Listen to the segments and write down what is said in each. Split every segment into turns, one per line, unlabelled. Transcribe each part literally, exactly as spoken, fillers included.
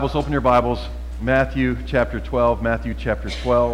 Let's open your Bibles, Matthew chapter twelve, Matthew chapter twelve.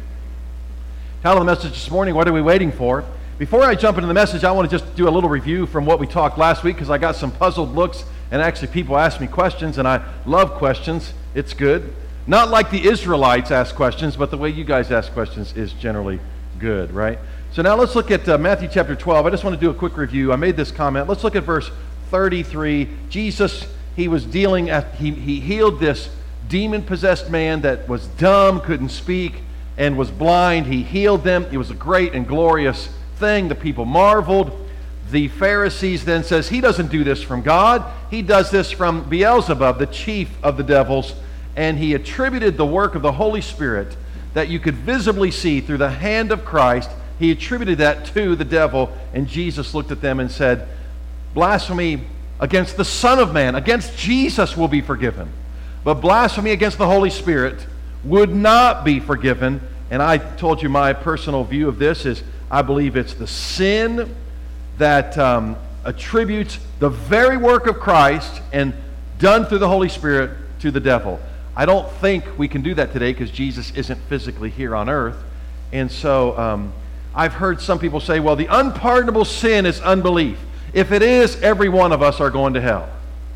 Title of the message this morning, what are we waiting for? Before I jump into the message, I want to just do a little review from what we talked last week because I got some puzzled looks and actually people ask me questions and I love questions. It's good. Not like the Israelites ask questions, but the way you guys ask questions is generally good, right? So now let's look at uh, Matthew chapter twelve. I just want to do a quick review. I made this comment. Let's look at verse thirty-three. Jesus, he was dealing, at, he, he healed this demon-possessed man that was dumb, couldn't speak, and was blind. He healed them. It was a great and glorious thing. The people marveled. The Pharisees then says, he doesn't do this from God. He does this from Beelzebub, the chief of the devils. And he attributed the work of the Holy Spirit that you could visibly see through the hand of Christ. He attributed that to the devil. And Jesus looked at them and said, blasphemy against the Son of Man, against Jesus will be forgiven. But blasphemy against the Holy Spirit would not be forgiven. And I told you my personal view of this is I believe it's the sin that um, attributes the very work of Christ and done through the Holy Spirit to the devil. I don't think we can do that today because Jesus isn't physically here on earth. And so um, I've heard some people say, well, the unpardonable sin is unbelief. If it is, every one of us are going to hell.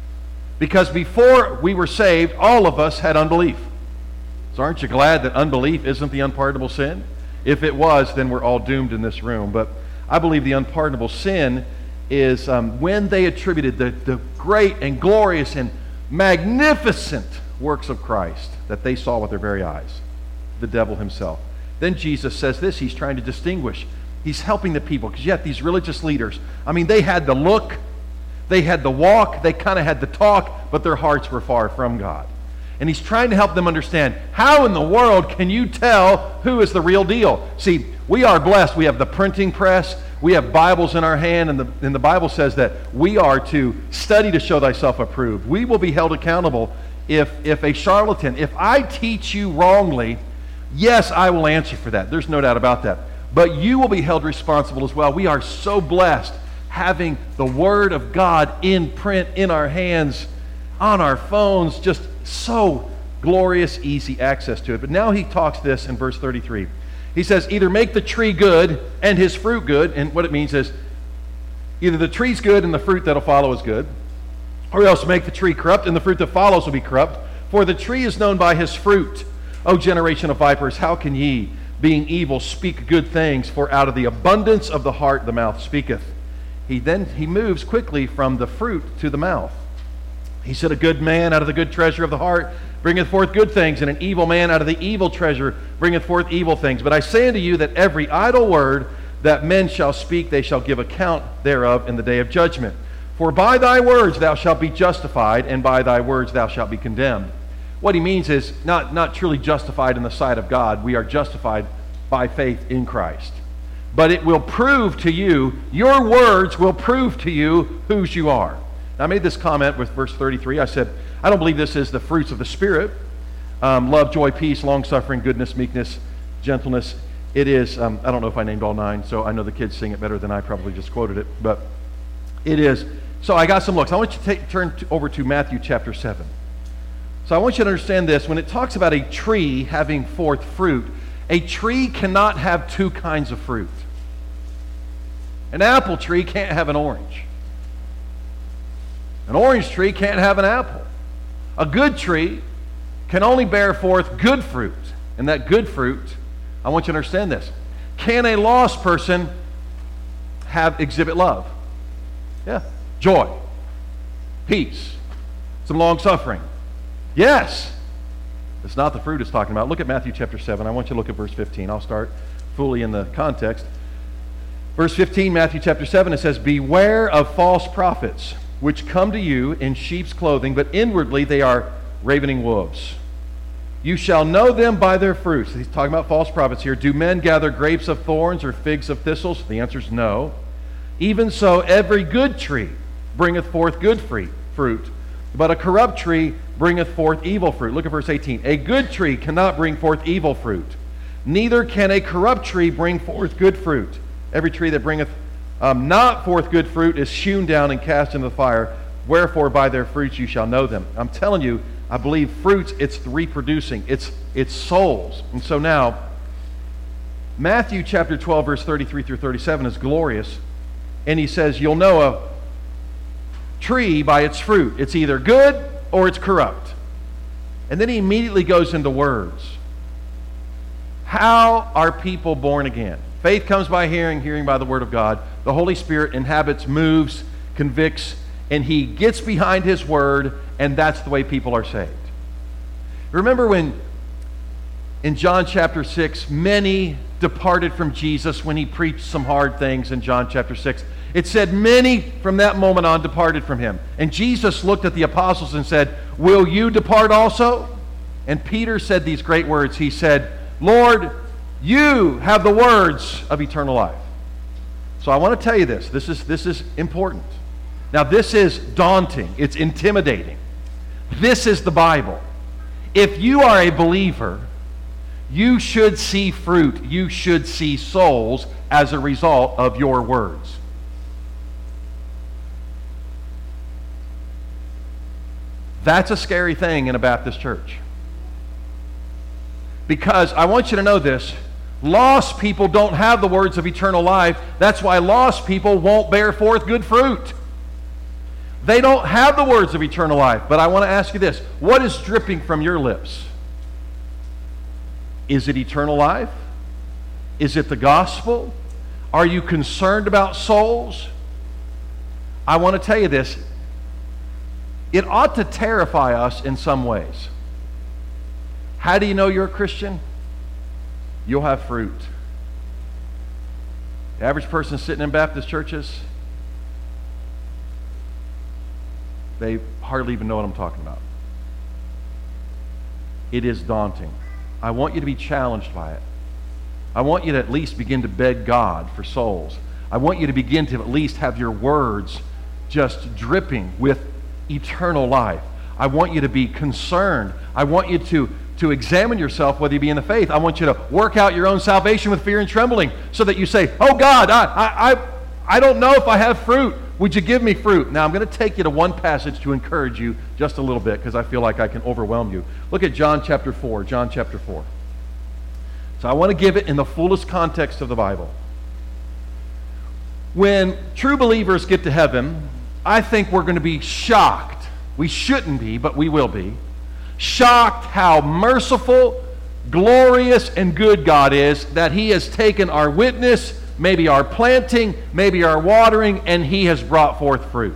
Because before we were saved, all of us had unbelief. So aren't you glad that unbelief isn't the unpardonable sin? If it was, then we're all doomed in this room. But I believe the unpardonable sin is um, when they attributed the, the great and glorious and magnificent works of Christ that they saw with their very eyes, the devil himself. Then Jesus says this, he's trying to distinguish. He's helping the people, because yet these religious leaders, I mean, they had the look, they had the walk, they kind of had the talk, but their hearts were far from God. And he's trying to help them understand, how in the world can you tell who is the real deal? See, we are blessed. We have the printing press. We have Bibles in our hand, and the, and the Bible says that we are to study to show thyself approved. We will be held accountable if, if a charlatan, if I teach you wrongly, yes, I will answer for that. There's no doubt about that. But you will be held responsible as well. We are so blessed having the Word of God in print, in our hands, on our phones, just so glorious, easy access to it. But now he talks this in verse thirty-three. He says, either make the tree good and his fruit good, and what it means is either the tree's good and the fruit that'll follow is good, or else make the tree corrupt and the fruit that follows will be corrupt. For the tree is known by his fruit. O generation of vipers, how can ye, being evil, speak good things? For out of the abundance of the heart the mouth speaketh. He then he moves quickly from the fruit to the mouth. He said, a good man out of the good treasure of the heart bringeth forth good things, and an evil man out of the evil treasure bringeth forth evil things. But I say unto you that every idle word that men shall speak, they shall give account thereof in the day of judgment. For by thy words thou shalt be justified, and by thy words thou shalt be condemned. What he means is not, not truly justified in the sight of God. We are justified by faith in Christ. But it will prove to you, your words will prove to you whose you are. Now, I made this comment with verse thirty-three. I said, I don't believe this is the fruits of the Spirit. Um, love, joy, peace, long-suffering, goodness, meekness, gentleness. It is, um, I don't know if I named all nine, so I know the kids sing it better than I probably just quoted it. But it is. So I got some looks. I want you to take, turn to, over to Matthew chapter seven. So I want you to understand this. When it talks about a tree having forth fruit, a tree cannot have two kinds of fruit. An apple tree can't have an orange. An orange tree can't have an apple. A good tree can only bear forth good fruit. And that good fruit, I want you to understand this. Can a lost person have exhibit love? Yeah. Joy. Peace. Some long suffering. Yes. It's not the fruit it's talking about. Look at Matthew chapter seven. I want you to look at verse fifteen. I'll start fully in the context. Verse fifteen, Matthew chapter seven, it says, beware of false prophets, which come to you in sheep's clothing, but inwardly they are ravening wolves. You shall know them by their fruits. He's talking about false prophets here. Do men gather grapes of thorns or figs of thistles? The answer is no. Even so, every good tree bringeth forth good fruit, but a corrupt tree bringeth forth evil fruit. Look at verse eighteen. A good tree cannot bring forth evil fruit, neither can a corrupt tree bring forth good fruit. Every tree that bringeth um, not forth good fruit is hewn down and cast into the fire. Wherefore by their fruits you shall know them. I'm telling you, I believe fruits, it's reproducing. It's, it's souls. And so now, Matthew chapter twelve, verse thirty-three through thirty-seven is glorious. And he says, you'll know a tree by its fruit. It's either good or it's corrupt. And then he immediately goes into words. How are people born again? Faith comes by hearing, hearing by the word of God. The Holy Spirit inhabits, moves, convicts, and he gets behind his word, and that's the way people are saved. Remember when in John chapter six, many departed from Jesus when he preached some hard things in John chapter six. It said many from that moment on departed from him. And Jesus looked at the apostles and said, will you depart also? And Peter said these great words. He said, Lord, you have the words of eternal life. So I want to tell you this. This is, this is important. Now this is daunting. It's intimidating. This is the Bible. If you are a believer, you should see fruit. You should see souls as a result of your words. That's a scary thing in a Baptist church. Because I want you to know this, lost people don't have the words of eternal life. That's why lost people won't bear forth good fruit. They don't have the words of eternal life. But I want to ask you this, what is dripping from your lips? Is it eternal life? Is it the gospel? Are you concerned about souls? I want to tell you this, it ought to terrify us in some ways. How do you know you're a Christian? You'll have fruit. The average person sitting in Baptist churches, they hardly even know what I'm talking about. It is daunting. I want you to be challenged by it. I want you to at least begin to beg God for souls. I want you to begin to at least have your words just dripping with eternal life. I want you to be concerned. I want you to, to examine yourself whether you be in the faith. I want you to work out your own salvation with fear and trembling so that you say, oh God, I, I, I, I don't know if I have fruit. Would you give me fruit? Now I'm going to take you to one passage to encourage you just a little bit because I feel like I can overwhelm you. Look at John chapter four. John chapter four. So I want to give it in the fullest context of the Bible. When true believers get to heaven, I think we're going to be shocked. We shouldn't be, but we will be. Shocked how merciful, glorious, and good God is that He has taken our witness, maybe our planting, maybe our watering, and He has brought forth fruit.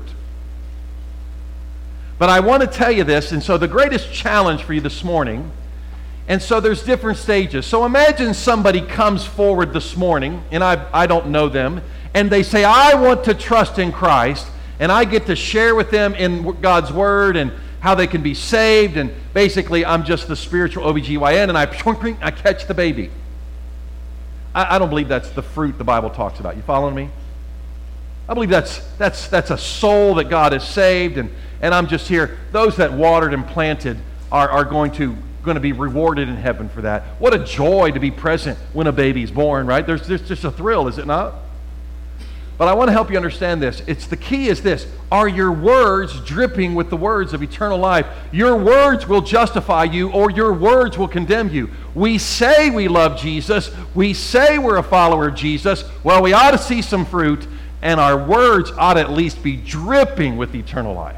But I want to tell you this, and so the greatest challenge for you this morning, and so there's different stages. So imagine somebody comes forward this morning, and I, I don't know them, and they say, I want to trust in Christ, and I get to share with them in God's Word and how they can be saved, and basically I'm just the spiritual O B G Y N, and I, I catch the baby. I, I don't believe that's the fruit the Bible talks about. You following me? I believe that's that's that's a soul that God has saved, and, and I'm just here. Those that watered and planted are, are going to going to be rewarded in heaven for that. What a joy to be present when a baby's born, right? There's, there's just a thrill, is it not? But I want to help you understand this. It's the key is this. Are your words dripping with the words of eternal life? Your words will justify you, or your words will condemn you. We say we love Jesus. We say we're a follower of Jesus. Well, we ought to see some fruit, and our words ought to at least be dripping with eternal life.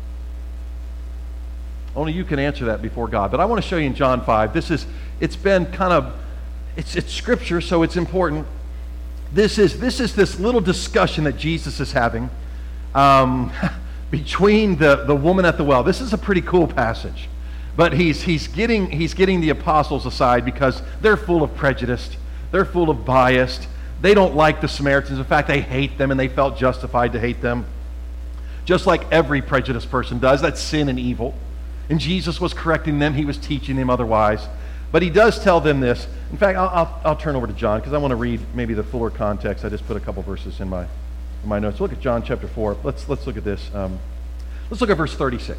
Only you can answer that before God. But I want to show you in John five. This is, it's been kind of, it's, it's scripture, so it's important. This is this is this little discussion that Jesus is having um, between the, the woman at the well. This is a pretty cool passage, but he's he's getting he's getting the apostles aside because they're full of prejudice, they're full of bias. They don't like the Samaritans. In fact, they hate them, and they felt justified to hate them, just like every prejudiced person does. That's sin and evil. And Jesus was correcting them. He was teaching them otherwise. But he does tell them this. In fact, I'll, I'll, I'll turn over to John because I want to read maybe the fuller context. I just put a couple verses in my in my notes. Look at John chapter four. Let's let's look at this. Um, let's look at verse thirty-six.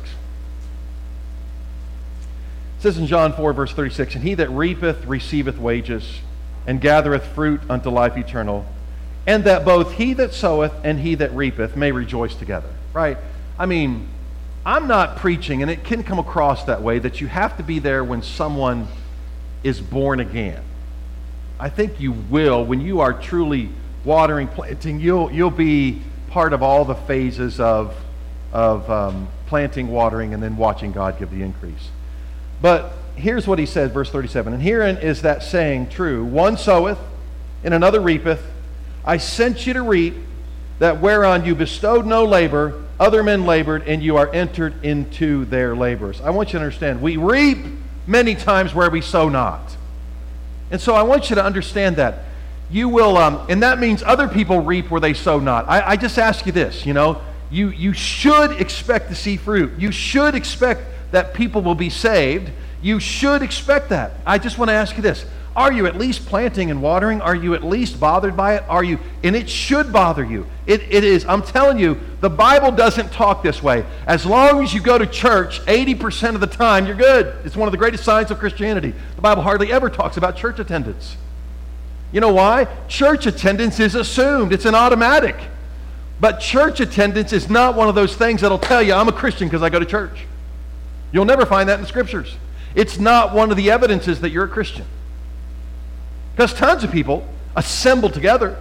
It says in John four, verse thirty-six, and he that reapeth receiveth wages, and gathereth fruit unto life eternal, and that both he that soweth and he that reapeth may rejoice together. Right? I mean, I'm not preaching, and it can come across that way, that you have to be there when someone is born again. I think you will. When you are truly watering, planting, you'll, you'll be part of all the phases of, of um, planting, watering, and then watching God give the increase. But here's what he says, verse thirty-seven. And herein is that saying true, one soweth, and another reapeth. I sent you to reap that whereon you bestowed no labor, other men labored, and you are entered into their labors. I want you to understand, we reap many times where we sow not. And so I want you to understand that. You will, um, and that means other people reap where they sow not. I, I just ask you this, you know, you, you should expect to see fruit. You should expect that people will be saved. You should expect that. I just want to ask you this. Are you at least planting and watering? Are you at least bothered by it? Are you? And it should bother you. It, it is. I'm telling you, the Bible doesn't talk this way. As long as you go to church eighty percent of the time, you're good. It's one of the greatest signs of Christianity. The Bible hardly ever talks about church attendance. You know why? Church attendance is assumed. It's an automatic. But church attendance is not one of those things that'll tell you, I'm a Christian because I go to church. You'll never find that in the Scriptures. It's not one of the evidences that you're a Christian. Because tons of people assemble together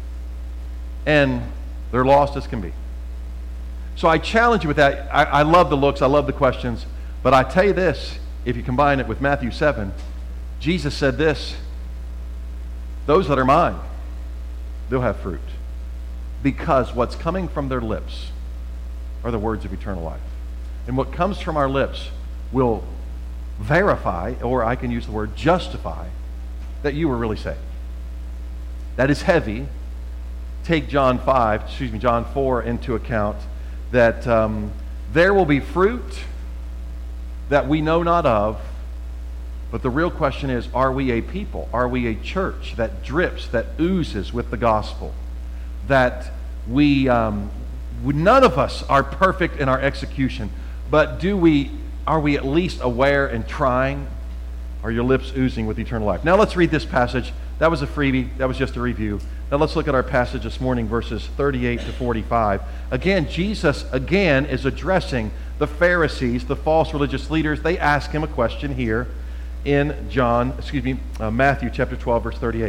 and they're lost as can be. So I challenge you with that. I, I love the looks, I love the questions, but I tell you this, if you combine it with Matthew seven, Jesus said this, those that are mine, they'll have fruit. Because what's coming from their lips are the words of eternal life. And what comes from our lips will verify, or I can use the word justify, that you were really saved. That is heavy. Take John five, excuse me, John four into account, that um, there will be fruit that we know not of, but the real question is, are we a people? Are we a church that drips, that oozes with the gospel? That we, um, we none of us are perfect in our execution, but do we, are we at least aware and trying? Are your lips oozing with eternal life? Now let's read this passage. That was a freebie. That was just a review. Now let's look at our passage this morning, verses thirty-eight to forty-five. Again, Jesus, again, is addressing the Pharisees, the false religious leaders. They ask him a question here in John, excuse me, uh, Matthew chapter twelve, verse thirty-eight.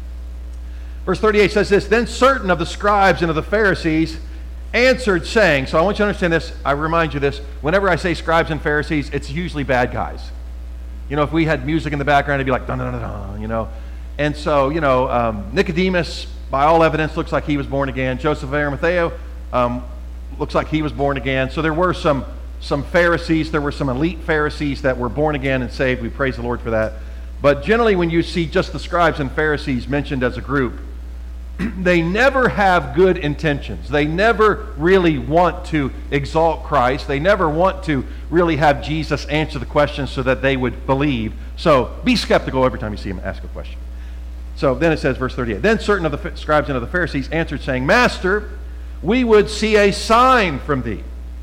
Verse thirty-eight says this, Then certain of the scribes and of the Pharisees answered, saying, so I want you to understand this. I remind you this. Whenever I say scribes and Pharisees, it's usually bad guys. You know, if we had music in the background, it'd be like, dun, dun, dun, dun, you know. And so, you know, um, Nicodemus, by all evidence, looks like he was born again. Joseph of Arimathea um, looks like he was born again. So there were some, some Pharisees, there were some elite Pharisees that were born again and saved. We praise the Lord for that. But generally, when you see just the scribes and Pharisees mentioned as a group, they never have good intentions. They never really want to exalt Christ. They never want to really have Jesus answer the questions so that they would believe. So be skeptical every time you see him ask a question. So then it says, verse thirty-eight, Then certain of the scribes and of the Pharisees answered, saying, Master, we would see a sign from thee.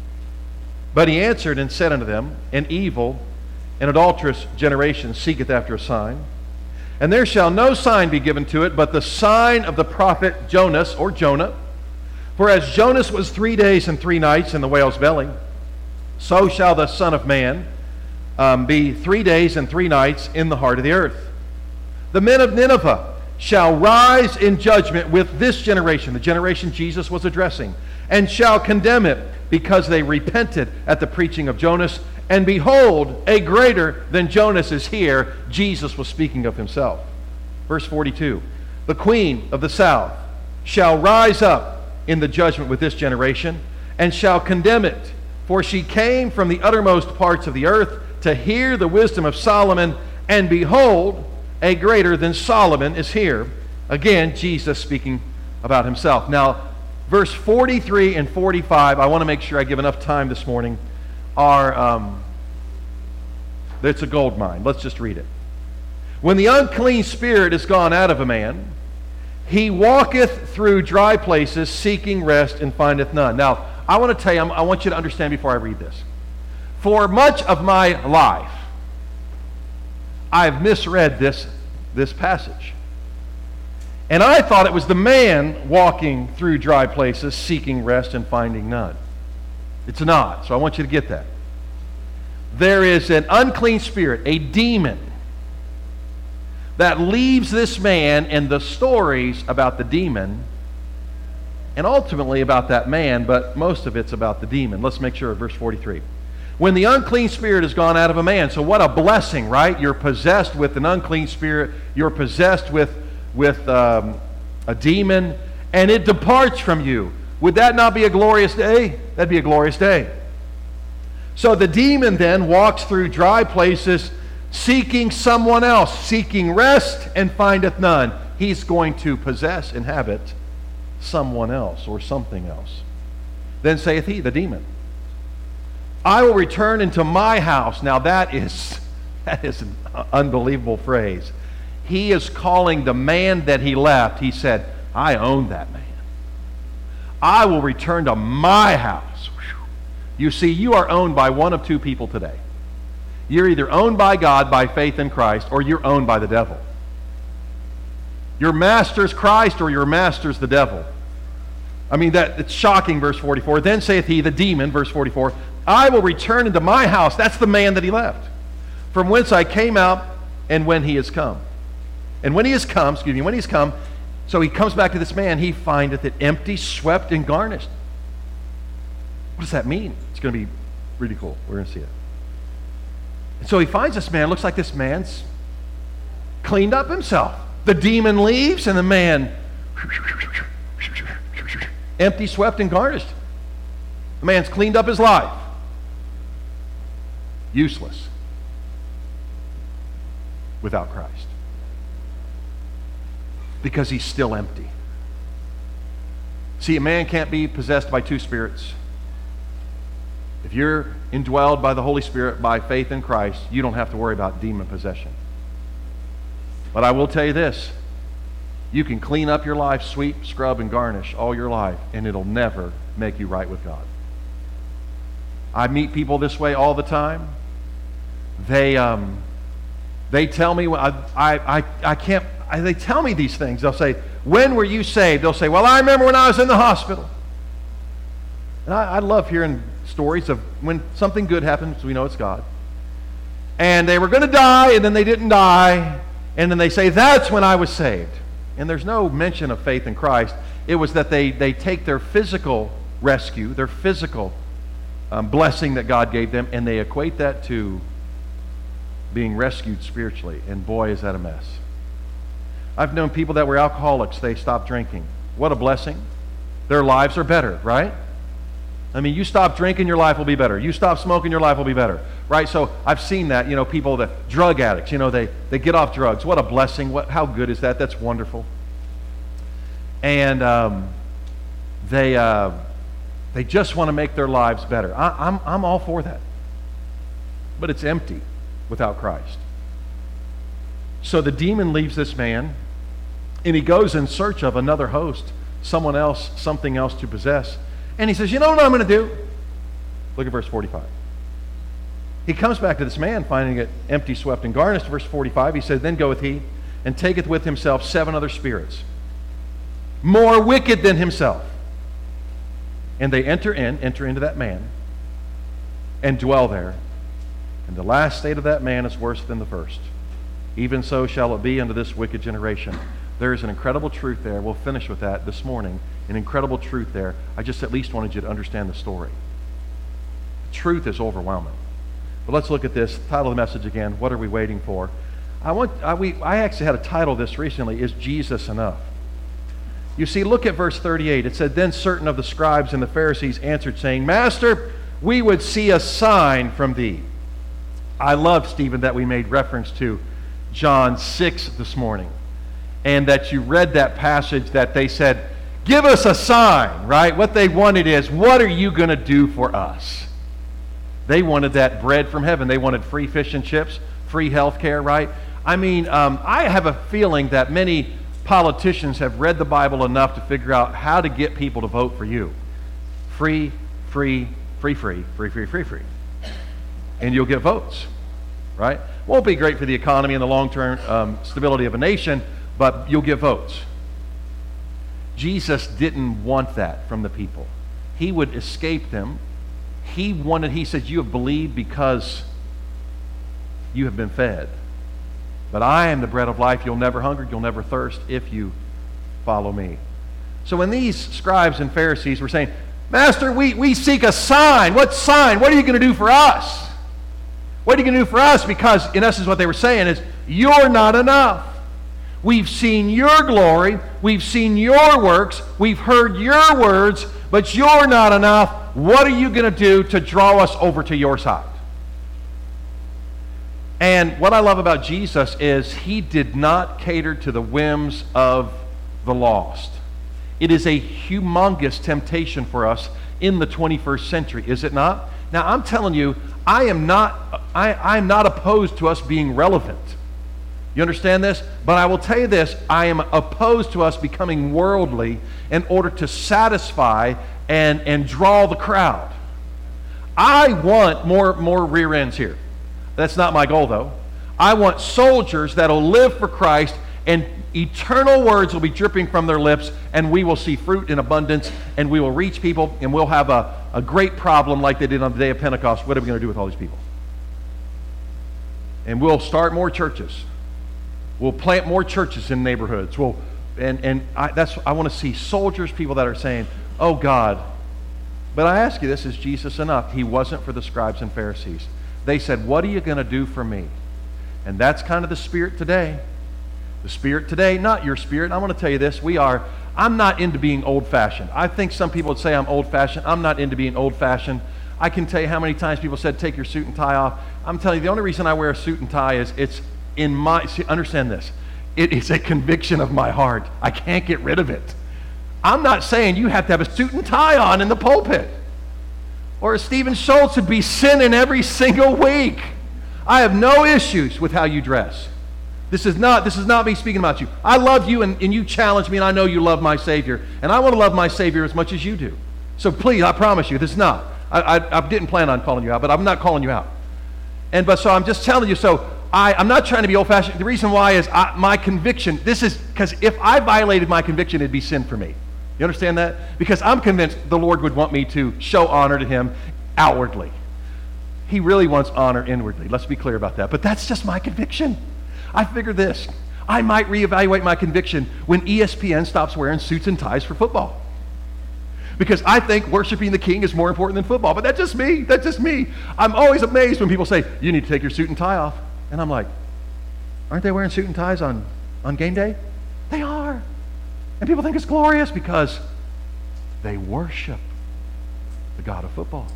But he answered and said unto them, An evil and adulterous generation seeketh after a sign. And there shall no sign be given to it, but the sign of the prophet Jonas, or Jonah. For as Jonas was three days and three nights in the whale's belly, so shall the Son of Man um, be three days and three nights in the heart of the earth. The men of Nineveh shall rise in judgment with this generation, the generation Jesus was addressing, and shall condemn it, because they repented at the preaching of Jonas. And behold, a greater than Jonas is here. Jesus was speaking of himself. Verse forty-two, The queen of the south shall rise up in the judgment with this generation, and shall condemn it. For she came from the uttermost parts of the earth to hear the wisdom of Solomon, and behold, a greater than Solomon is here. Again, Jesus speaking about himself. Now, verse forty-three and forty-five, I want to make sure I give enough time this morning, are, um, it's a gold mine. Let's just read it. When the unclean spirit is gone out of a man, he walketh through dry places, seeking rest, and findeth none. Now, I want to tell you, I want you to understand before I read this. For much of my life, I've misread this, this passage. And I thought it was the man walking through dry places, seeking rest and finding none. It's not. So I want you to get that. There is an unclean spirit, a demon, that leaves this man, and the stories about the demon, and ultimately about that man, but most of it's about the demon. Let's make sure, verse forty-three. When the unclean spirit has gone out of a man, so what a blessing, right? You're possessed with an unclean spirit, you're possessed with, with um, a demon, and it departs from you. Would that not be a glorious day? That'd be a glorious day. So the demon then walks through dry places, seeking someone else, seeking rest, and findeth none. He's going to possess, inhabit someone else or something else. Then saith he, the demon, I will return into my house. Now that is, that is an unbelievable phrase. He is calling the man that he left. He said, I own that man. I will return to my house. You see, you are owned by one of two people today. You're either owned by God by faith in Christ, or you're owned by the devil. Your master's Christ, or your master's the devil. I mean, that it's shocking, verse forty-four. Then saith he, the demon, verse forty-four, I will return into my house. That's the man that he left. From whence I came out, and when he is come. And when he is come, excuse me, when he's come, so he comes back to this man, he findeth it empty, swept, and garnished. What does that mean? It's going to be really cool. We're going to see it. And so he finds this man. Looks like this man's cleaned up himself. The demon leaves, and the man empty, swept, and garnished. The man's cleaned up his life. Useless without Christ. Because he's still empty. See, a man can't be possessed by two spirits. If you're indwelled by the Holy Spirit by faith in Christ, you don't have to worry about demon possession. But I will tell you this, you can clean up your life, sweep, scrub, and garnish all your life, and it'll never make you right with God. I meet people this way all the time. They um, they tell me, I, I, I, I can't, I, they tell me these things. They'll say, when were you saved? They'll say, well, I remember when I was in the hospital. And I, I love hearing stories of when something good happens, we know it's God. And they were going to die, and then they didn't die, and then they say, that's when I was saved. And there's no mention of faith in Christ. It was that they, they take their physical rescue, their physical um, blessing that God gave them, and they equate that to being rescued spiritually. And boy, is that a mess. I've known people that were alcoholics. They stopped drinking. What a blessing. Their lives are better, right? I mean, you stop drinking, your life will be better. You stop smoking, your life will be better, right? So I've seen that, you know, people, that drug addicts, you know, they, they get off drugs. What a blessing. What, how good is that? That's wonderful. And um, they uh, they just want to make their lives better. I, I'm, I'm all for that. But it's empty without Christ. So the demon leaves this man, and he goes in search of another host, someone else, something else to possess. And he says, you know what I'm going to do? Look at verse forty-five. He comes back to this man, finding it empty, swept, and garnished. Verse forty-five, he says, then goeth he, and taketh with himself seven other spirits, more wicked than himself. And they enter in, enter into that man, and dwell there. And the last state of that man is worse than the first. Even so shall it be unto this wicked generation. There is an incredible truth there. We'll finish with that this morning. An incredible truth there. I just at least wanted you to understand the story. The truth is overwhelming. But let's look at this. The title of the message again. What are we waiting for? I want. I, we, I actually had a title this recently. Is Jesus enough? You see, look at verse thirty-eight. It said, then certain of the scribes and the Pharisees answered, saying, Master, we would see a sign from thee. I love, Stephen, that we made reference to John six this morning. And that you read that passage that they said, give us a sign, right? What they wanted is, what are you going to do for us? They wanted that bread from heaven. They wanted free fish and chips, free health care, right? I mean, um, I have a feeling that many politicians have read the Bible enough to figure out how to get people to vote for you. Free, free, free, free, free, free, free, free. And you'll get votes, right? Won't be great for the economy and the long-term um, stability of a nation, but you'll get votes. Jesus didn't want that from the people. He would escape them He wanted, he said, you have believed because you have been fed. But I am the bread of life. You'll never hunger, you'll never thirst if you follow me. So when these scribes and Pharisees were saying, Master, we, we seek a sign. What sign? What are you going to do for us? What are you going to do for us? Because in essence what they were saying is, you're not enough. We've seen your glory. We've seen your works. We've heard your words, but you're not enough. What are you going to do to draw us over to your side? And what I love about Jesus is he did not cater to the whims of the lost. It is a humongous temptation for us in the twenty-first century, is it not? Now, I'm telling you, I am not, I, I'm not opposed to us being relevant. You understand this? But I will tell you this, I am opposed to us becoming worldly in order to satisfy and, and draw the crowd. I want more, more rear ends here. That's not my goal, though. I want soldiers that will live for Christ, and eternal words will be dripping from their lips, and we will see fruit in abundance, and we will reach people, and we'll have a, a great problem like they did on the day of Pentecost. What are we going to do with all these people? And we'll start more churches. We'll plant more churches in neighborhoods. We'll, and and I, that's I want to see soldiers, people that are saying, oh God. But I ask you this, is Jesus enough? He wasn't for the scribes and Pharisees. They said, what are you going to do for me? And that's kind of the spirit today. The spirit today, not your spirit. I want to tell you this, we are, I'm not into being old-fashioned. I think some people would say I'm old-fashioned. I'm not into being old-fashioned. I can tell you how many times people said, take your suit and tie off. I'm telling you, the only reason I wear a suit and tie is it's in my, see, understand this, it is a conviction of my heart. I can't get rid of it. I'm not saying you have to have a suit and tie on in the pulpit. Or as Stephen Schultz would be sinning every single week. I have no issues with how you dress. This is not, this is not me speaking about you. I love you and, and you challenge me, and I know you love my Savior. And I want to love my Savior as much as you do. So please, I promise you, this is not. I, I, I didn't plan on calling you out, but I'm not calling you out. And but so I'm just telling you, so I, I'm not trying to be old-fashioned. The reason why is I, my conviction, this is, because if I violated my conviction, it'd be sin for me. You understand that? Because I'm convinced the Lord would want me to show honor to him outwardly. He really wants honor inwardly. Let's be clear about that. But that's just my conviction. I figure this. I might reevaluate my conviction when E S P N stops wearing suits and ties for football. Because I think worshiping the King is more important than football. But that's just me. That's just me. I'm always amazed when people say, you need to take your suit and tie off. And I'm like, aren't they wearing suit and ties on, on game day? They are. And people think it's glorious because they worship the God of football.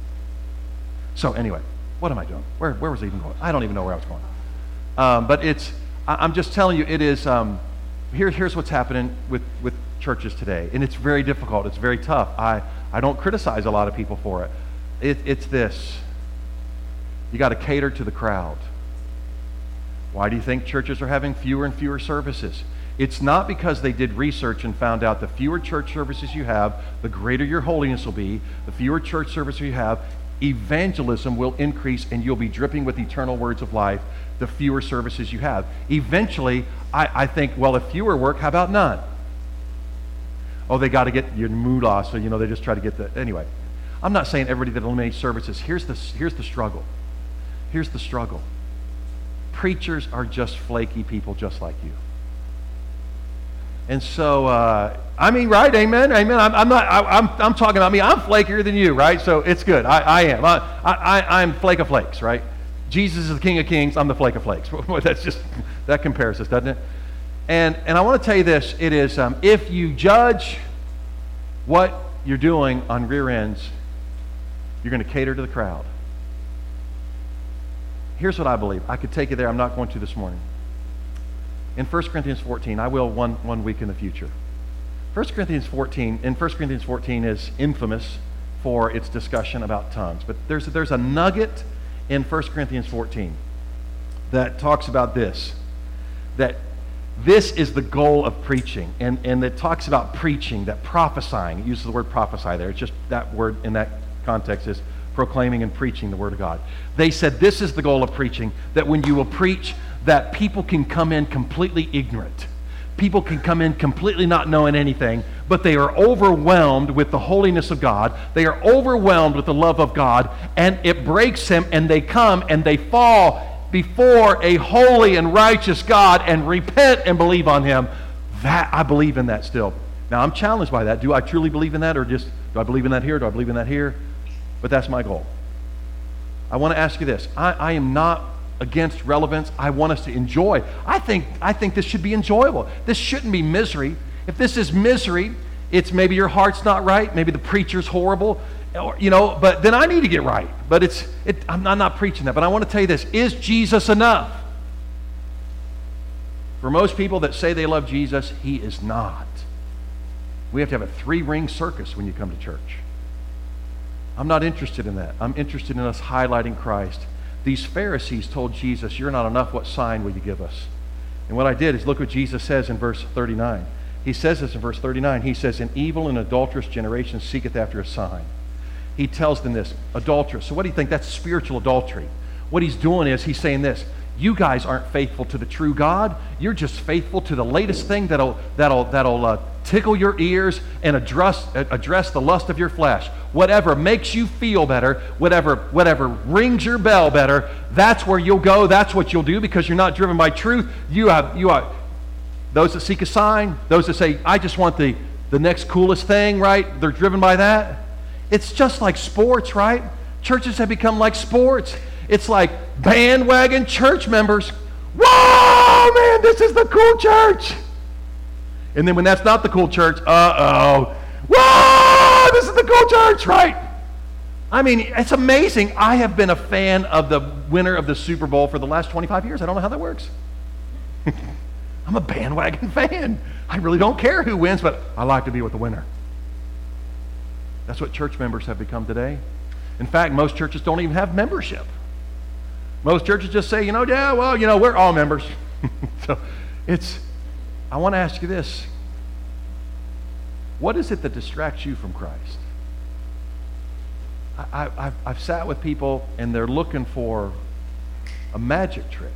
So anyway, what am I doing? Where, where was I even going? I don't even know where I was going. Um, but it's, I, I'm just telling you, it is, um, here, here's what's happening with, with churches today. And it's very difficult. It's very tough. I, I don't criticize a lot of people for it. it it's this. You got to cater to the crowd. Why do you think churches are having fewer and fewer services? It's not because they did research and found out the fewer church services you have, the greater your holiness will be. The fewer church services you have, evangelism will increase and you'll be dripping with eternal words of life the fewer services you have. Eventually, I, I think, well, if fewer work, how about none? Oh, they got to get your mood off, so, you know, they just try to get the... Anyway, I'm not saying everybody that eliminates services. Here's the, here's the struggle. Here's the struggle. Preachers are just flaky people just like you. And so, uh, I mean, right, amen, amen. I'm, I'm not, I, I'm, I'm talking about me. I'm flakier than you, right? So it's good. I, I am. I, I, I'm flake of flakes, right? Jesus is the King of Kings. I'm the flake of flakes. That's just, that compares us, doesn't it? And and I want to tell you this. It is, um, if you judge what you're doing on rear ends, you're going to cater to the crowd. Here's what I believe. I could take you there. I'm not going to this morning. In First Corinthians fourteen, I will one, one week in the future. First Corinthians fourteen, and First Corinthians fourteen is infamous for its discussion about tongues. But there's, there's a nugget in First Corinthians fourteen that talks about this, that this is the goal of preaching. And, and it talks about preaching, that prophesying. It uses the word prophesy there. It's just that word in that context is proclaiming and preaching the word of God. They said this is the goal of preaching, that when you will preach, that people can come in completely ignorant. People can come in completely not knowing anything, but they are overwhelmed with the holiness of God. They are overwhelmed with the love of God, and it breaks them, and they come and they fall before a holy and righteous God and repent and believe on him. That, I believe in that still. Now, I'm challenged by that. Do I truly believe in that, or just, do I believe in that here? Do I believe in that here? But that's my goal. I want to ask you this. I, I am not against relevance. I want us to enjoy. I think I think this should be enjoyable. This shouldn't be misery. If this is misery, it's maybe your heart's not right, maybe the preacher's horrible, or, you know, but then I need to get right. But it's it, I'm, not, I'm not preaching that, but I want to tell you this. Is Jesus enough? For most people that say they love Jesus, he is not. We have to have a three-ring circus when you come to church. I'm not interested in that. I'm interested in us highlighting Christ. These Pharisees told Jesus, you're not enough. What sign will you give us? And what I did is look what Jesus says in verse thirty-nine. He says this in verse thirty-nine. He says, an evil and adulterous generation seeketh after a sign. He tells them this, adulterous. So what do you think? That's spiritual adultery. What he's doing is he's saying this, you guys aren't faithful to the true God. You're just faithful to the latest thing that'll that'll that'll uh, tickle your ears and address uh, address the lust of your flesh. Whatever makes you feel better, whatever whatever rings your bell better, that's where you'll go. That's what you'll do because you're not driven by truth. You have you are those that seek a sign. Those that say, I just want the the next coolest thing. Right? They're driven by that. It's just like sports, right? Churches have become like sports. It's like bandwagon church members. Whoa, man, this is the cool church. And then when that's not the cool church, uh-oh. Whoa, this is the cool church, right? I mean, it's amazing. I have been a fan of the winner of the Super Bowl for the last twenty-five years. I don't know how that works. I'm a bandwagon fan. I really don't care who wins, but I like to be with the winner. That's what church members have become today. In fact, most churches don't even have membership. Most churches just say, you know, yeah, well, you know, we're all members. So it's, I want to ask you this. What is it that distracts you from Christ? I, I, I've, I've sat with people and they're looking for a magic trick.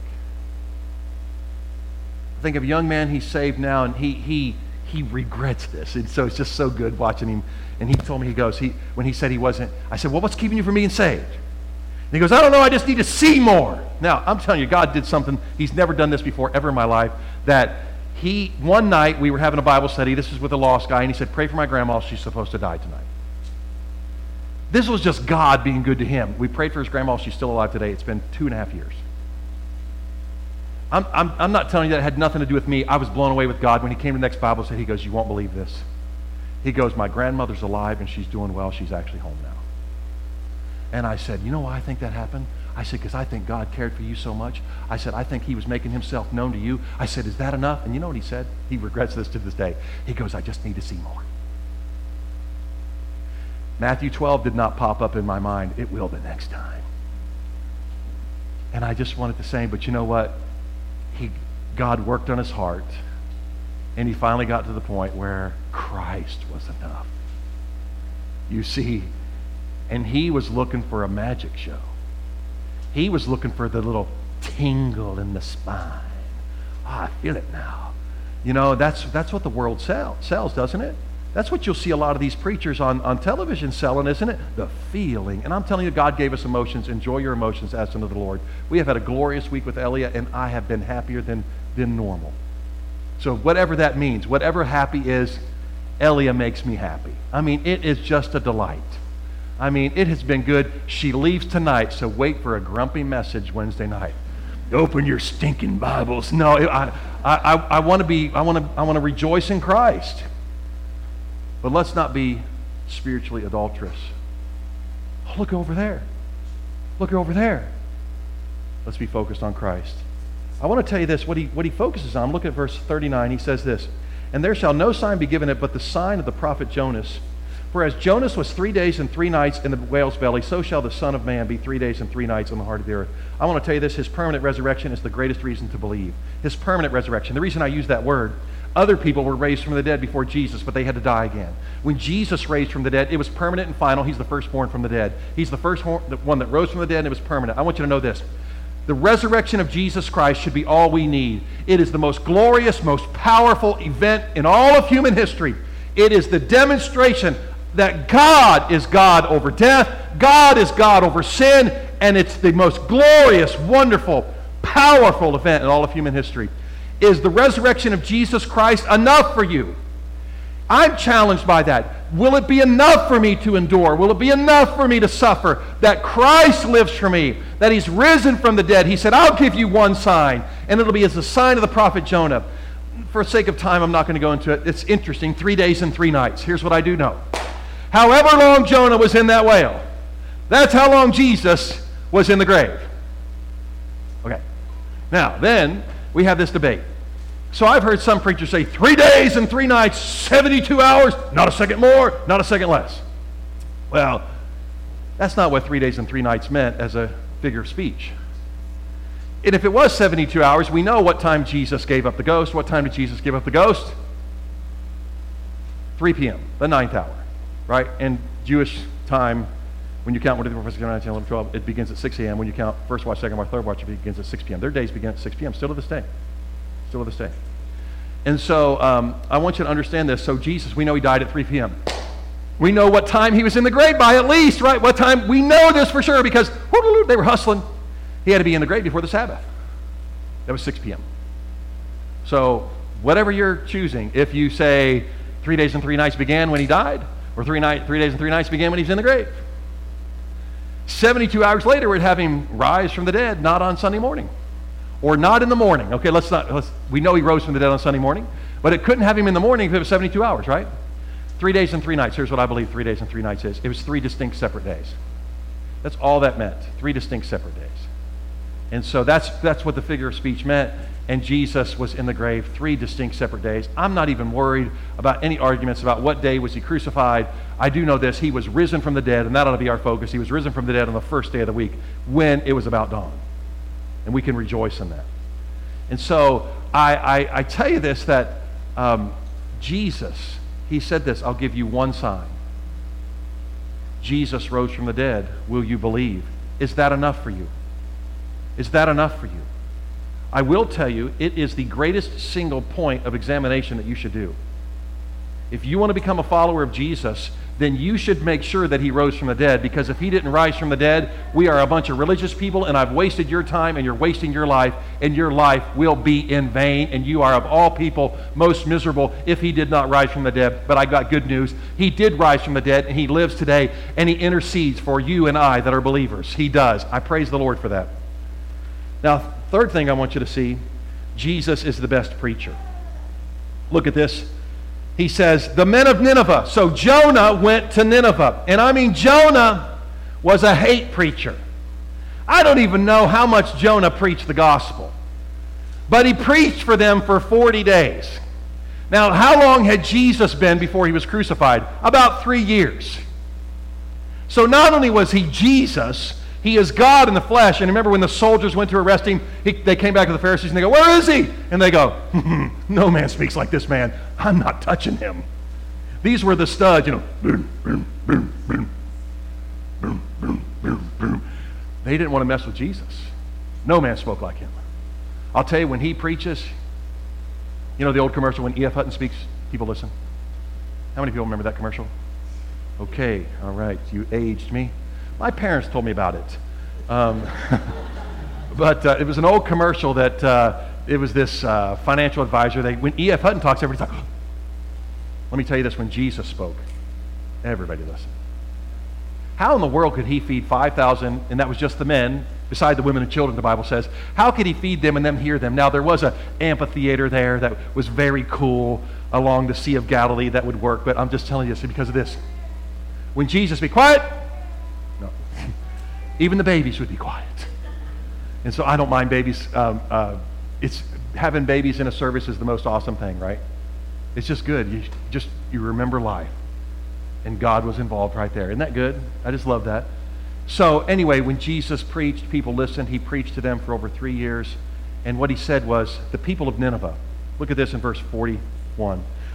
I think of a young man, he's saved now, and he he he regrets this. And so it's just so good watching him. And he told me, he goes, he when he said he wasn't, I said, well, what's keeping you from being saved? And he goes, I don't know, I just need to see more. Now, I'm telling you, God did something. He's never done this before, ever in my life, that he, one night, we were having a Bible study. This is with a lost guy, and he said, pray for my grandma. She's supposed to die tonight. This was just God being good to him. We prayed for his grandma. She's still alive today. It's been two and a half years. I'm, I'm, I'm not telling you that it had nothing to do with me. I was blown away with God. When he came to the next Bible study, he goes, you won't believe this. He goes, my grandmother's alive, and she's doing well. She's actually home now. And I said, you know why I think that happened? I said, because I think God cared for you so much. I said, I think he was making himself known to you. I said, is that enough? And you know what he said? He regrets this to this day. He goes, I just need to see more. Matthew twelve did not pop up in my mind. It will the next time. And I just wanted to say, but you know what? He, God worked on his heart, and he finally got to the point where Christ was enough. You see, and he was looking for a magic show. He was looking for the little tingle in the spine. Ah, I feel it now. You know, that's that's what the world sell, sells, doesn't it? That's what you'll see a lot of these preachers on, on television selling, isn't it? The feeling. And I'm telling you, God gave us emotions. Enjoy your emotions as unto the Lord. We have had a glorious week with Elia, and I have been happier than, than normal. So whatever that means, whatever happy is, Elia makes me happy. I mean, it is just a delight. I mean, it has been good. She leaves tonight, so wait for a grumpy message Wednesday night. Open your stinking Bibles. No, I, I, I want to be. I want to. I want to rejoice in Christ. But let's not be spiritually adulterous. Oh, look over there. Look over there. Let's be focused on Christ. I want to tell you this. What he what he focuses on. Look at verse thirty-nine. He says this: "And there shall no sign be given it, but the sign of the prophet Jonas. For as Jonas was three days and three nights in the whale's belly, so shall the Son of Man be three days and three nights in the heart of the earth." I want to tell you this, his permanent resurrection is the greatest reason to believe. His permanent resurrection. The reason I use that word, other people were raised from the dead before Jesus, but they had to die again. When Jesus raised from the dead, it was permanent and final. He's the firstborn from the dead. He's the first one that rose from the dead, and it was permanent. I want you to know this. The resurrection of Jesus Christ should be all we need. It is the most glorious, most powerful event in all of human history. It is the demonstration that God is God over death, God is God over sin, and it's the most glorious, wonderful, powerful event in all of human history. Is the resurrection of Jesus Christ enough for you? I'm challenged by that. Will it be enough for me to endure? Will it be enough for me to suffer? That Christ lives for me, that He's risen from the dead. He said, I'll give you one sign, and it'll be as the sign of the prophet Jonah. For sake of time, I'm not going to go into it. It's interesting. Three days and three nights. Here's what I do know. However long Jonah was in that whale, that's how long Jesus was in the grave. Okay. Now, then, we have this debate. So I've heard some preachers say, three days and three nights, seventy-two hours, not a second more, not a second less. Well, that's not what three days and three nights meant as a figure of speech. And if it was seventy-two hours, we know what time Jesus gave up the ghost. What time did Jesus give up the ghost? three p.m., the ninth hour, right? And Jewish time, when you count one, two, three, four, five, six, seven, eight, nine, ten, eleven, twelve, it begins at six a.m. When you count first watch, second watch, third watch, it begins at six p.m. Their days begin at six p.m., still to this day. Still to this day. And so um, I want you to understand this. So Jesus, we know He died at three p.m. We know what time He was in the grave by at least, right? What time? We know this for sure because they were hustling. He had to be in the grave before the Sabbath. That was six p.m. So whatever you're choosing, if you say three days and three nights began when He died, or three, night, three days and three nights began when He was in the grave. seventy-two hours later, we'd have Him rise from the dead, not on Sunday morning. Or not in the morning. Okay, let's not, let's, we know He rose from the dead on Sunday morning, but it couldn't have Him in the morning if it was seventy-two hours, right? Three days and three nights. Here's what I believe three days and three nights is. It was three distinct separate days. That's all that meant. Three distinct separate days. And so that's that's what the figure of speech meant. And Jesus was in the grave three distinct separate days. I'm not even worried about any arguments about what day was He crucified. I do know this. He was risen from the dead, and that ought to be our focus. He was risen from the dead on the first day of the week when it was about dawn. And we can rejoice in that. And so I, I, I tell you this, that um, Jesus, He said this, I'll give you one sign. Jesus rose from the dead. Will you believe? Is that enough for you? Is that enough for you? I will tell you, it is the greatest single point of examination that you should do. If you want to become a follower of Jesus, then you should make sure that He rose from the dead, because if He didn't rise from the dead, we are a bunch of religious people, and I've wasted your time, and you're wasting your life, and your life will be in vain, and you are of all people most miserable if He did not rise from the dead. But I got good news. He did rise from the dead, and He lives today, and He intercedes for you and I that are believers. He does. I praise the Lord for that. Now, third thing I want you to see, Jesus is the best preacher. Look at this. He says, the men of Nineveh. So Jonah went to Nineveh. And I mean, Jonah was a hate preacher. I don't even know how much Jonah preached the gospel. But he preached for them for forty days. Now, how long had Jesus been before He was crucified? About three years. So not only was He Jesus, He is God in the flesh. And remember when the soldiers went to arrest Him, he, they came back to the Pharisees and they go, where is He? And they go, no man speaks like this man. I'm not touching Him. These were the studs, you know. They didn't want to mess with Jesus. No man spoke like Him. I'll tell you, when He preaches, you know the old commercial, when E F Hutton speaks, people listen. How many people remember that commercial? Okay, all right, you aged me. My parents told me about it. Um, but uh, it was an old commercial that uh, it was this uh, financial advisor. They, when E F Hutton talks, everybody's like, oh. Let me tell you this, when Jesus spoke, everybody listened. How in the world could He feed five thousand, and that was just the men, beside the women and children, the Bible says. How could He feed them and them hear them? Now, there was an amphitheater there that was very cool along the Sea of Galilee that would work, but I'm just telling you this because of this. When Jesus be quiet, no. Even the babies would be quiet. And so I don't mind babies. Um, uh, it's having babies in a service is the most awesome thing, right? It's just good. You just you remember life, and God was involved right there. Isn't that good? I just love that. So anyway, when Jesus preached, people listened. He preached to them for over three years, and what He said was, the people of Nineveh. Look at this in verse forty-one.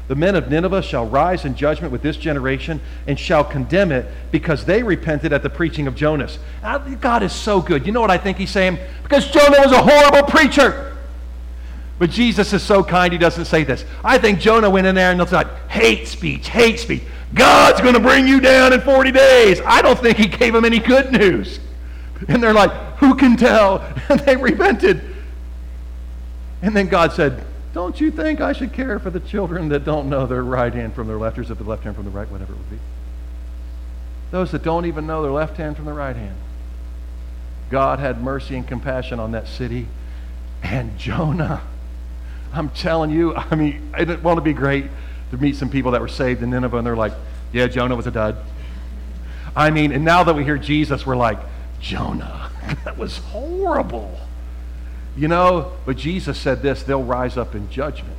The men of Nineveh shall rise in judgment with this generation and shall condemn it because they repented at the preaching of Jonas. Now, God is so good. You know what I think he's saying? Because Jonah was a horrible preacher. But Jesus is so kind, he doesn't say this. I think Jonah went in there and thought, hate speech, hate speech. God's going to bring you down in forty days. I don't think he gave them any good news. And they're like, who can tell? And they repented. And then God said, don't you think I should care for the children that don't know their right hand from their left, or is it the left hand from the right, whatever it would be? Those that don't even know their left hand from the right hand. God had mercy and compassion on that city. And Jonah, I'm telling you, I mean, I didn't want to be great to meet some people that were saved in Nineveh, and they're like, yeah, Jonah was a dud. I mean, and now that we hear Jesus, we're like, Jonah, that was horrible. You know, but Jesus said this, they'll rise up in judgment.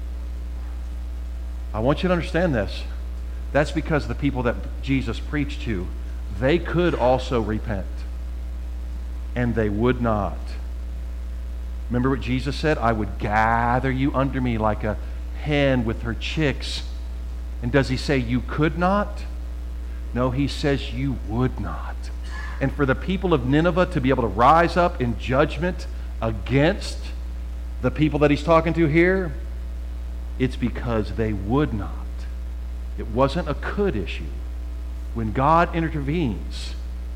I want you to understand this. That's because the people that Jesus preached to, they could also repent. And they would not. Remember what Jesus said? I would gather you under me like a hen with her chicks. And does he say you could not? No, he says you would not. And for the people of Nineveh to be able to rise up in judgment against the people that he's talking to here, it's because they would not. It wasn't a could issue. When God intervenes,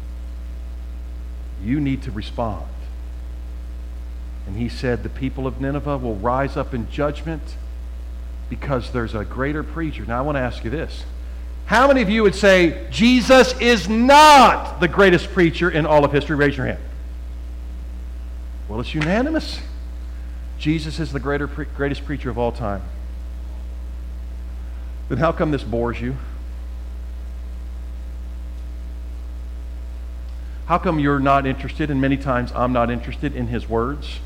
you need to respond. And he said the people of Nineveh will rise up in judgment because there's a greater preacher. Now I want to ask you this. How many of you would say Jesus is not the greatest preacher in all of history? Raise your hand. Well, it's unanimous. Jesus is the greater, pre- greatest preacher of all time. Then how come this bores you? How come you're not interested, and many times I'm not interested in his words?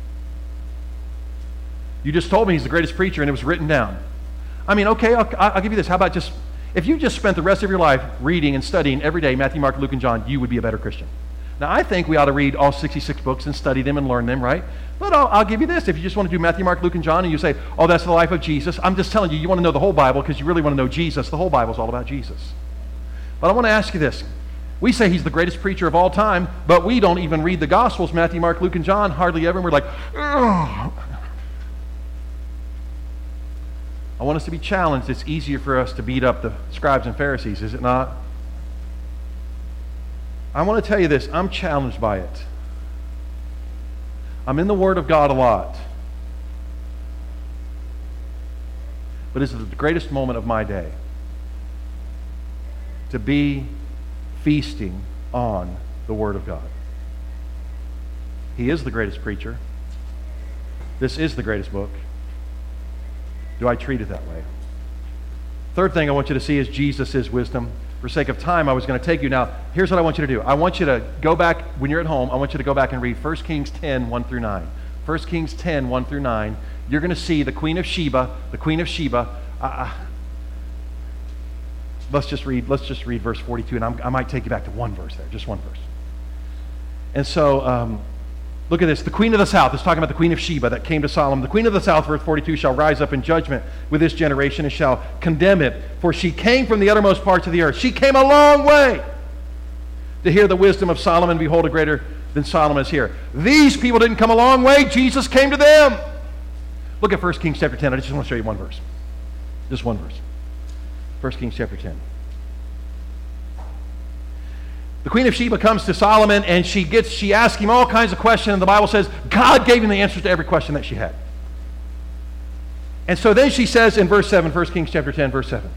You just told me he's the greatest preacher and it was written down. I mean, okay, I'll, I'll give you this. How about just, if you just spent the rest of your life reading and studying every day Matthew, Mark, Luke, and John, you would be a better Christian. Now, I think we ought to read all sixty-six books and study them and learn them, right? But I'll, I'll give you this. If you just want to do Matthew, Mark, Luke, and John, and you say, oh, that's the life of Jesus, I'm just telling you, you want to know the whole Bible because you really want to know Jesus. The whole Bible is all about Jesus. But I want to ask you this. We say he's the greatest preacher of all time, but we don't even read the Gospels, Matthew, Mark, Luke, and John, hardly ever, and we're like, ugh. I want us to be challenged. It's easier for us to beat up the scribes and Pharisees, is it not? I want to tell you this. I'm challenged by it. I'm in the Word of God a lot. But it's the greatest moment of my day to be feasting on the Word of God. He is the greatest preacher. This is the greatest book. Do I treat it that way? Third thing I want you to see is Jesus is wisdom. For sake of time, I was going to take you now. Here's what I want you to do. I want you to go back, when you're at home, I want you to go back and read First Kings ten, one through nine. First Kings ten, one through nine. You're going to see the Queen of Sheba, the Queen of Sheba. Uh, let's just read, let's just read verse forty-two, and I'm, I might take you back to one verse there, just one verse. And so, um, look at this. The Queen of the South, it's talking about the Queen of Sheba that came to Solomon. The Queen of the South, verse forty-two, shall rise up in judgment with this generation and shall condemn it. For she came from the uttermost parts of the earth. She came a long way to hear the wisdom of Solomon. Behold, a greater than Solomon is here. These people didn't come a long way. Jesus came to them. Look at First Kings chapter ten. I just want to show you one verse. Just one verse. First Kings chapter ten. The Queen of Sheba comes to Solomon and she gets, she asks him all kinds of questions, and the Bible says God gave him the answers to every question that she had. And so then she says in verse seven, First Kings chapter ten, verse seven.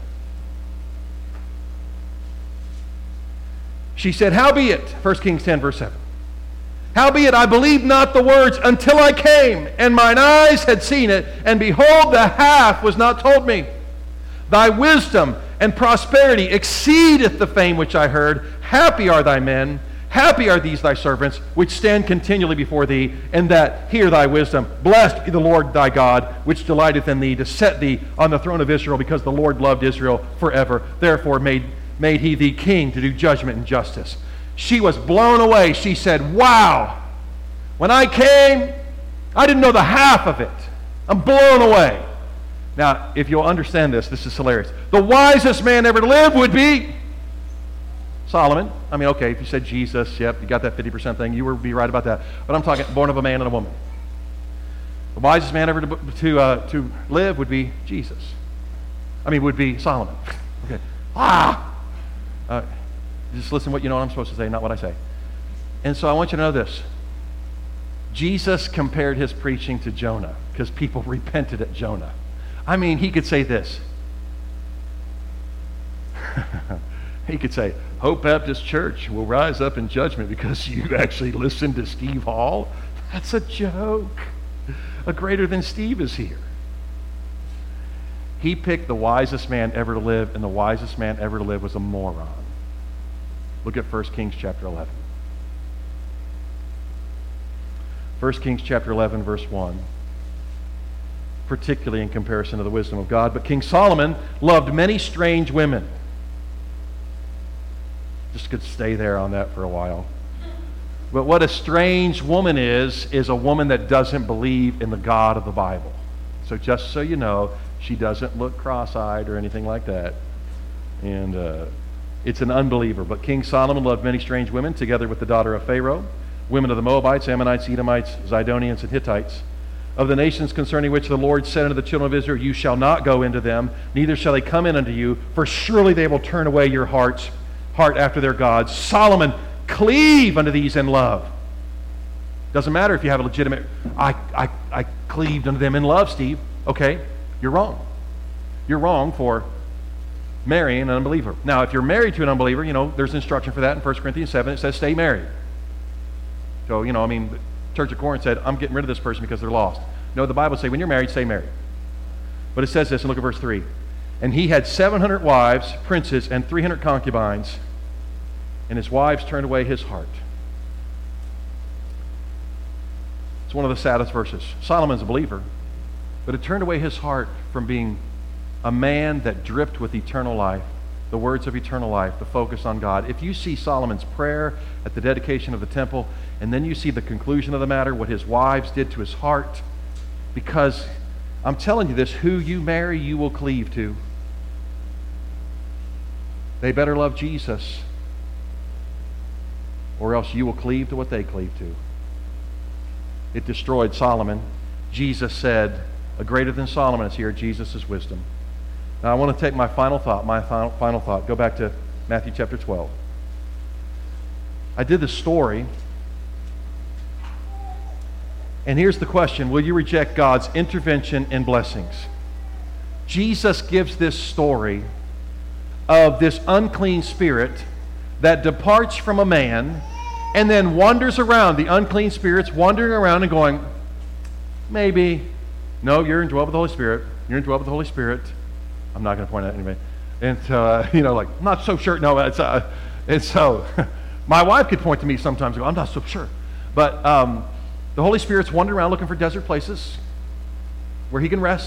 She said, howbeit, First Kings ten, verse seven. Howbeit I believed not the words until I came, and mine eyes had seen it, and behold, the half was not told me. Thy wisdom and prosperity exceedeth the fame which I heard. Happy are thy men, happy are these thy servants, which stand continually before thee, and that hear thy wisdom. Blessed be the Lord thy God, which delighteth in thee, to set thee on the throne of Israel, because the Lord loved Israel forever. Therefore made, made he thee king to do judgment and justice. She was blown away. She said, wow, when I came, I didn't know the half of it. I'm blown away. Now, if you'll understand this, this is hilarious. The wisest man ever to live would be Solomon. I mean, okay, if you said Jesus, yep, you got that fifty percent thing, you would be right about that. But I'm talking born of a man and a woman. The wisest man ever to, to, uh, to live would be Jesus. I mean, would be Solomon. Okay. Ah! Uh, just listen to what you know what I'm supposed to say, not what I say. And so I want you to know this. Jesus compared his preaching to Jonah because people repented at Jonah. I mean, he could say this. He could say, Hope Baptist Church will rise up in judgment because you actually listened to Steve Hall. That's a joke. A greater than Steve is here. He picked the wisest man ever to live, and the wisest man ever to live was a moron. Look at First Kings chapter eleven. First Kings chapter eleven, verse one. Particularly in comparison to the wisdom of God. But King Solomon loved many strange women. Just could stay there on that for a while. But what a strange woman is, is a woman that doesn't believe in the God of the Bible. So just so you know, she doesn't look cross-eyed or anything like that. And uh, it's an unbeliever. But King Solomon loved many strange women, together with the daughter of Pharaoh, women of the Moabites, Ammonites, Edomites, Zidonians, and Hittites, of the nations concerning which the Lord said unto the children of Israel, You shall not go into them, neither shall they come in unto you, for surely they will turn away your hearts, heart after their gods. Solomon, cleave unto these in love. Doesn't matter if you have a legitimate, I, I, I cleaved unto them in love, Steve. Okay, you're wrong. You're wrong for marrying an unbeliever. Now, if you're married to an unbeliever, you know, there's instruction for that in First Corinthians seven. It says stay married. So, you know, I mean, the Church of Corinth said, I'm getting rid of this person because they're lost. No, the Bible says when you're married, stay married. But it says this, and look at verse three. And he had seven hundred wives, princes, and three hundred concubines, and his wives turned away his heart. It's one of the saddest verses. Solomon's a believer, but it turned away his heart from being a man that dripped with eternal life, the words of eternal life, the focus on God. If you see Solomon's prayer at the dedication of the temple, and then you see the conclusion of the matter, what his wives did to his heart, because I'm telling you this, who you marry, you will cleave to. They better love Jesus, or else you will cleave to what they cleave to. It destroyed Solomon. Jesus said, a greater than Solomon is here. Jesus is wisdom. Now I want to take my final thought, my final, final thought. Go back to Matthew chapter twelve. I did the story. And here's the question. Will you reject God's intervention and blessings? Jesus gives this story of this unclean spirit that departs from a man and then wanders around. The unclean spirit's wandering around and going, maybe, no, you're indwelled with the Holy Spirit. You're indwelled with the Holy Spirit. I'm not going to point out anybody. And, uh, you know, like, I'm not so sure. No, it's, uh, and so my wife could point to me sometimes and go, I'm not so sure. But um, the Holy Spirit's wandering around looking for desert places where he can rest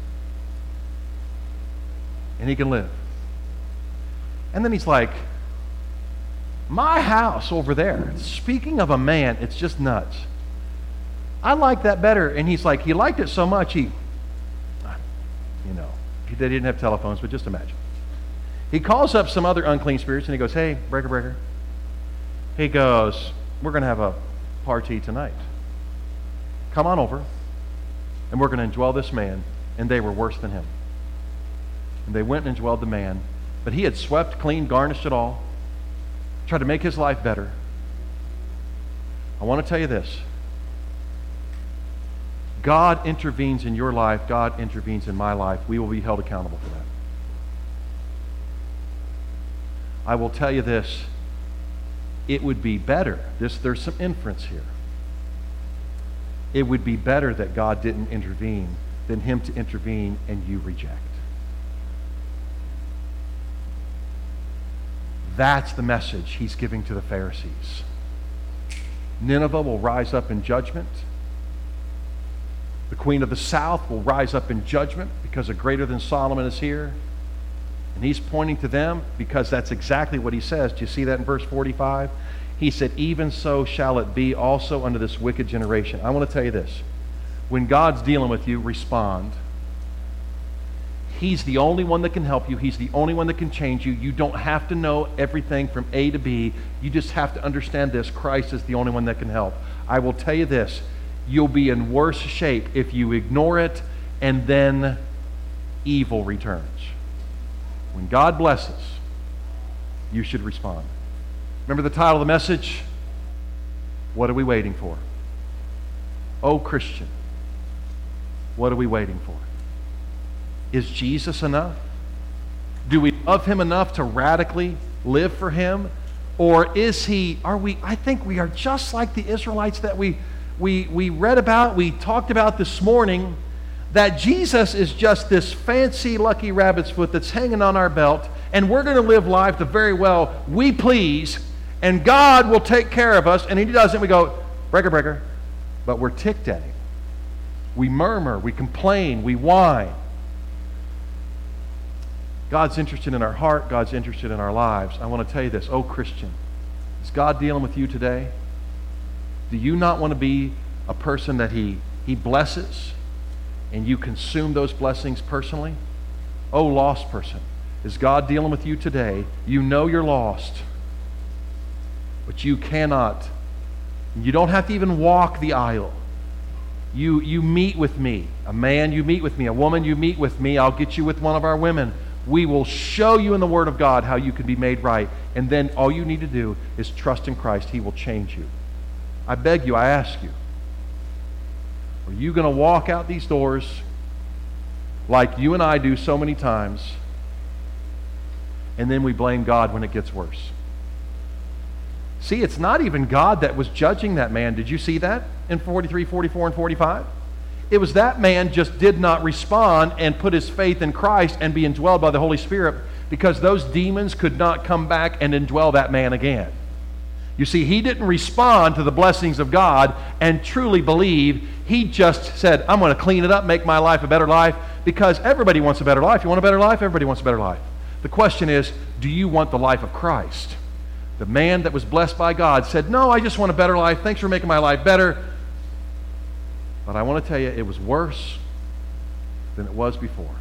and he can live. And then he's like, my house over there, speaking of a man, it's just nuts. I like that better. And he's like, he liked it so much, he, you know, they didn't have telephones, but just imagine. He calls up some other unclean spirits and he goes, hey, breaker, breaker. He goes, we're going to have a party tonight. Come on over, and we're going to indwell this man. And they were worse than him. And they went and indwelled the man. But he had swept, cleaned, garnished it all, tried to make his life better. I want to tell you this. God intervenes in your life. God intervenes in my life. We will be held accountable for that. I will tell you this. It would be better. This, there's some inference here. It would be better that God didn't intervene than him to intervene and you reject. That's the message he's giving to the Pharisees. Nineveh will rise up in judgment. The queen of the south will rise up in judgment because a greater than Solomon is here. And he's pointing to them because that's exactly what he says. Do you see that in verse forty-five? He said, even so shall it be also unto this wicked generation. I want to tell you this. When God's dealing with you, respond. He's the only one that can help you. He's the only one that can change you. You don't have to know everything from A to B. You just have to understand this. Christ is the only one that can help. I will tell you this. You'll be in worse shape if you ignore it and then evil returns. When God blesses, you should respond. Remember the title of the message? What are we waiting for? Oh, Christian, what are we waiting for? Is Jesus enough? Do we love him enough to radically live for him? Or is he, are we, I think we are just like the Israelites that we, we, we read about, we talked about this morning, that Jesus is just this fancy lucky rabbit's foot that's hanging on our belt, and we're going to live life the very well we please, and God will take care of us, and he doesn't. We go, breaker, breaker. But we're ticked at him. We murmur, we complain, we whine. God's interested in our heart. God's interested in our lives. I want to tell you this. Oh, Christian, is God dealing with you today? Do you not want to be a person that he, he blesses and you consume those blessings personally? Oh, lost person, is God dealing with you today? You know you're lost, but you cannot. You don't have to even walk the aisle. You, you meet with me. A man, you meet with me. A woman, you meet with me. I'll get you with one of our women. We will show you in the Word of God how you can be made right. And then all you need to do is trust in Christ. He will change you. I beg you, I ask you, are you going to walk out these doors like you and I do so many times, and then we blame God when it gets worse? See, it's not even God that was judging that man. Did you see that in forty-three, forty-four, and forty-five? It was that man just did not respond and put his faith in Christ and be indwelled by the Holy Spirit, because those demons could not come back and indwell that man again. You see, he didn't respond to the blessings of God and truly believe. He just said, I'm going to clean it up, make my life a better life, because everybody wants a better life. You want a better life? Everybody wants a better life. The question is, do you want the life of Christ? The man that was blessed by God said, no, I just want a better life. Thanks for making my life better. But I want to tell you, it was worse than it was before.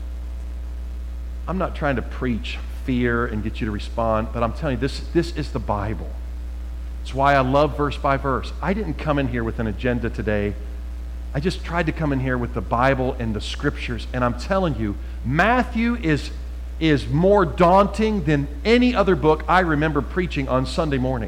I'm not trying to preach fear and get you to respond, but I'm telling you, this, this is the Bible. It's why I love verse by verse. I didn't come in here with an agenda today. I just tried to come in here with the Bible and the Scriptures, and I'm telling you, Matthew is, is more daunting than any other book I remember preaching on Sunday morning.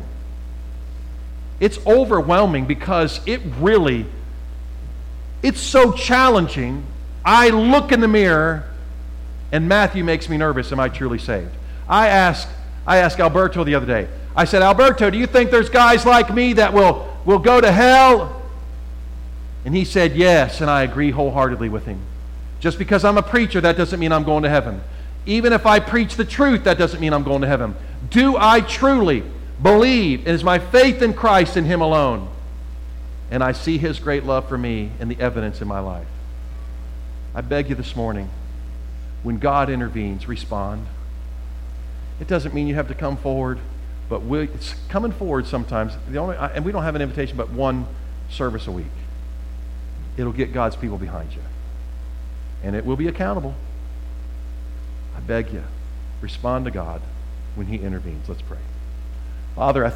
It's overwhelming because it really, it's so challenging. I look in the mirror and Matthew makes me nervous. Am I truly saved? I asked, I asked Alberto the other day. I said, Alberto, do you think there's guys like me that will, will go to hell? And he said, yes, and I agree wholeheartedly with him. Just because I'm a preacher, that doesn't mean I'm going to heaven. Even if I preach the truth, that doesn't mean I'm going to heaven. Do I truly believe, and is my faith in Christ in him alone? And I see his great love for me and the evidence in my life. I beg you this morning, when God intervenes, respond. It doesn't mean you have to come forward, but we, it's coming forward sometimes. The only, and we don't have an invitation but one service a week. It'll get God's people behind you. And it will be accountable. I beg you, respond to God when he intervenes. Let's pray. Father, I